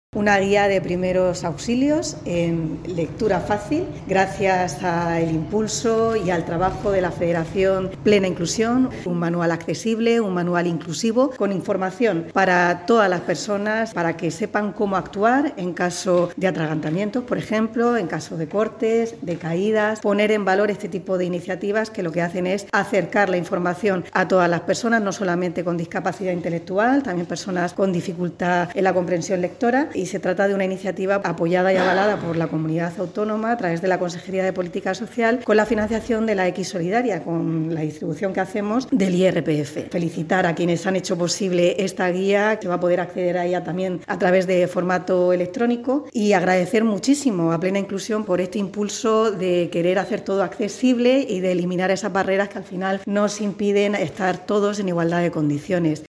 Una guía de primeros auxilios en lectura fácil, gracias al impulso y al trabajo de la Federación Plena Inclusión, un manual accesible, un manual inclusivo, con información para todas las personas, para que sepan cómo actuar en caso de atragantamientos, por ejemplo, en caso de cortes, de caídas, poner en valor este tipo de iniciativas que lo que hacen es acercar la información a todas las personas, no solamente con discapacidad intelectual, también personas con dificultad en la comprensión lectora. Y se trata de una iniciativa apoyada y avalada por la Comunidad Autónoma a través de la Consejería de Política Social, con la financiación de la X Solidaria, con la distribución que hacemos del IRPF. Felicitar a quienes han hecho posible esta guía, que va a poder acceder a ella también a través de formato electrónico, y agradecer muchísimo a Plena Inclusión por este impulso de querer hacer todo accesible y de eliminar esas barreras que al final nos impiden estar todos en igualdad de condiciones.